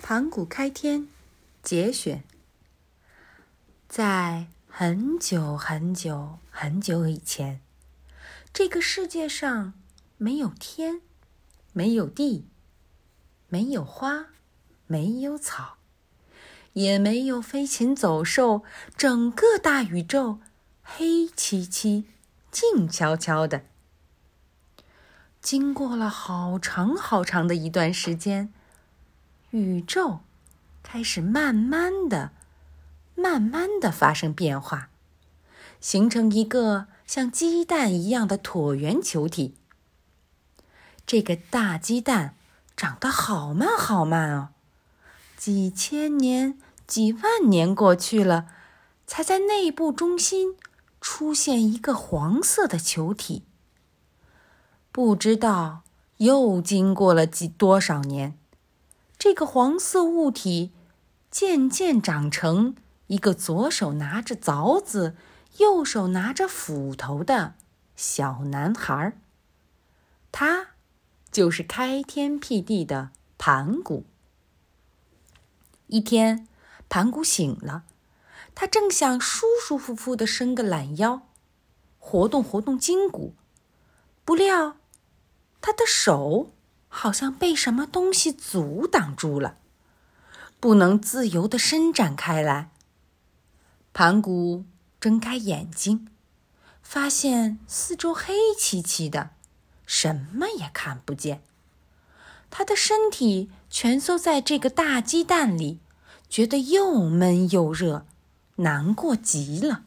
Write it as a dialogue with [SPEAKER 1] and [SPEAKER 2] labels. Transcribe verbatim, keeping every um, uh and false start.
[SPEAKER 1] 盘古开天节选。在很久很久很久以前，这个世界上没有天，没有地，没有花，没有草，也没有飞禽走兽，整个大宇宙黑漆漆，静悄悄的。经过了好长好长的一段时间，宇宙开始慢慢的、慢慢的发生变化，形成一个像鸡蛋一样的椭圆球体。这个大鸡蛋长得好慢好慢哦，几千年、几万年过去了，才在内部中心出现一个黄色的球体。不知道又经过了几多少年，这个黄色物体渐渐长成一个左手拿着凿子，右手拿着斧头的小男孩。他就是开天辟地的盘古。一天，盘古醒了，他正想舒舒服服地伸个懒腰，活动活动筋骨，不料他的手好像被什么东西阻挡住了，不能自由地伸展开来。盘古睁开眼睛，发现四周黑漆漆的，什么也看不见。他的身体蜷缩在这个大鸡蛋里，觉得又闷又热，难过极了。